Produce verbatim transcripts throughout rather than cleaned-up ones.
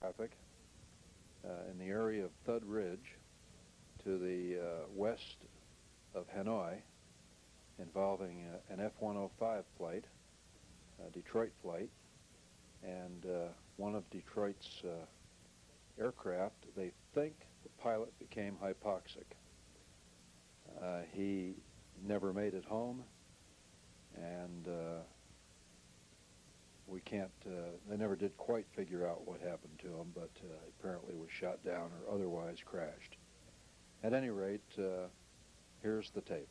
traffic uh, in the area of Thud Ridge to the uh, west of Hanoi involving uh, an F one oh five flight, a Detroit flight, and uh, one of Detroit's uh, aircraft. They think the pilot became hypoxic. Uh, he never made it home, and uh, we can't, uh, they never did quite figure out what happened to him, but uh, apparently was shot down or otherwise crashed. At any rate, uh, here's the tape.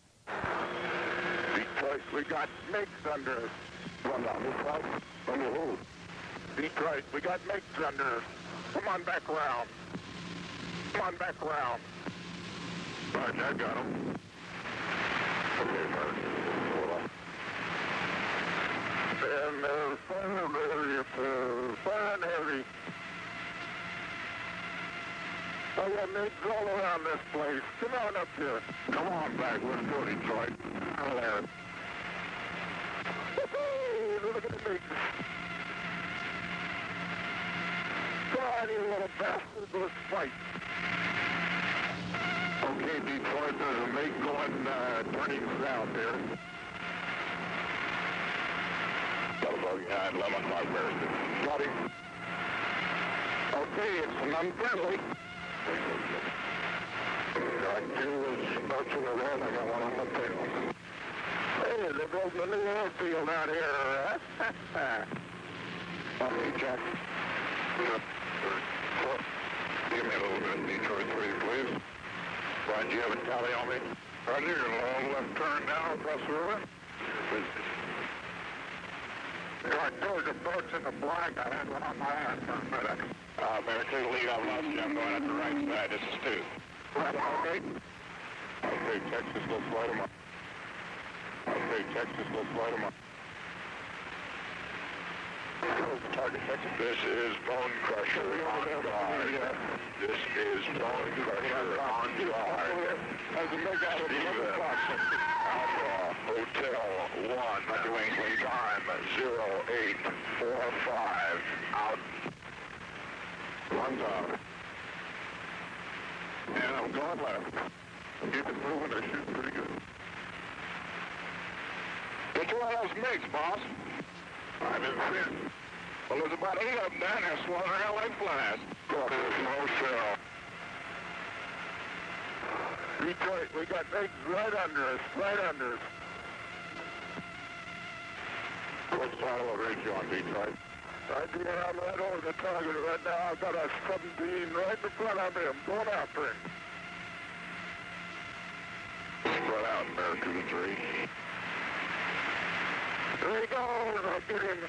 Detroit, we got MiGs under us. Run down this side. Under who? Detroit, we got MiGs under us. Come on back around. Come on back around. Roger, I got him. Okay, Mark. And uh, fire heavy, uh, fire and heavy. I got MiGs all around this place. Come on up here. Come on back. Let's go, Detroit. Out there. Hey, look at the MiGs. Come on, you little bastard. Let's fight. Okay, Detroit, there's a MiG going, uh, turning south here. eleven o'clock, Barrington. Got him. Okay, it's an unfriendly. Got two is marching around. I got one on the tail. Hey, they're building a new airfield out here. Okay, Jack. Give me a little bit of Detroit three, please. Brian, do you have a tally on me? Roger, long left turn now across the river. Right, Georgia boat's in the black. I had one on my ass for a minute. Uh, better take the lead. I've lost you. I'm going at the right side. This is two. Right, okay. Okay, Texas, let's light them up. Okay, Texas, let's light them up. Target, Texas. This is Bone Crusher on guard. This is Bone Crusher on guard. As a MiG out of the Alpha Hotel one, doing time zero eight four five, out. One's out. And I'm going left. Keep it moving, they're shooting pretty good. Get one of those MiGs, boss. I'm in fin. Well, there's about eight of them down there swallowing L A flies. Oh, there's no cell. Detroit, we got MiGs right under us, right under us. What's the elevation on Detroit? I do, I'm right over the target right now. I've got a seventeen right in front of me. I'm going after him. Spread out, bear two to three. There he goes. I'll get him.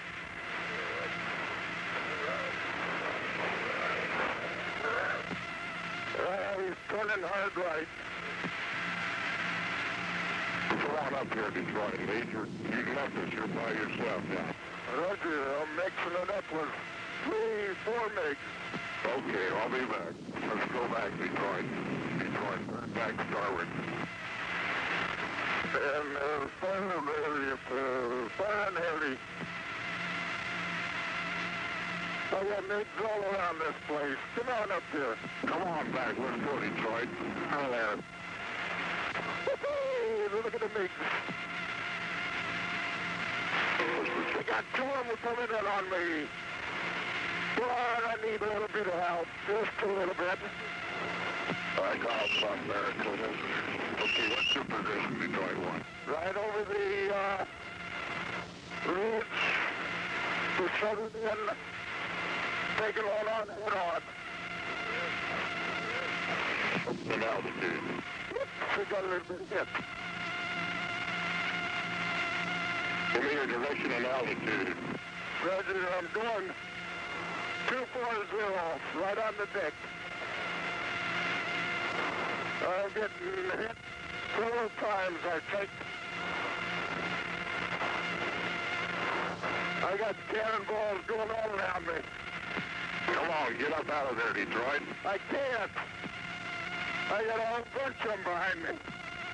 Uh, he's turning hard right. Come on up here, Detroit. Major, you left us. You're by yourself now. Roger, I'm mixing it up with three, four MiGs. Okay, I'll be back. Let's go back, Detroit. Detroit, back starboard. And uh, fire heavy, uh, fire and heavy. I got MiGs all around this place. Come on up here. Come on back. Let's go, Detroit. Out there. Hey, look at the MiGs. I got two of them coming in on me. Boy, I need a little bit of help. Just a little bit. I got some Barracudas. Okay, what's your position, Detroit one? Right over the, uh, ridge. To shut it in. Take it all on head on. An altitude. We got a little bit hit. Give me your direction and altitude. Roger, I'm going two forty, right on the deck. I'm getting hit several times, I think. I got cannonballs going all around me. Come on, get up out of there, Detroit. I can't. I got a whole bunch of them behind me.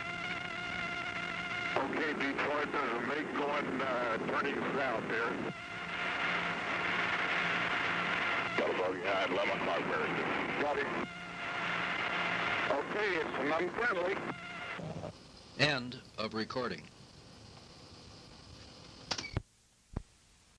Okay, Detroit, there's a MiG going, uh, turning south here. Got a bogey at eleven o'clock, Barrington. Got it. Okay, it's an unfriendly. End of recording.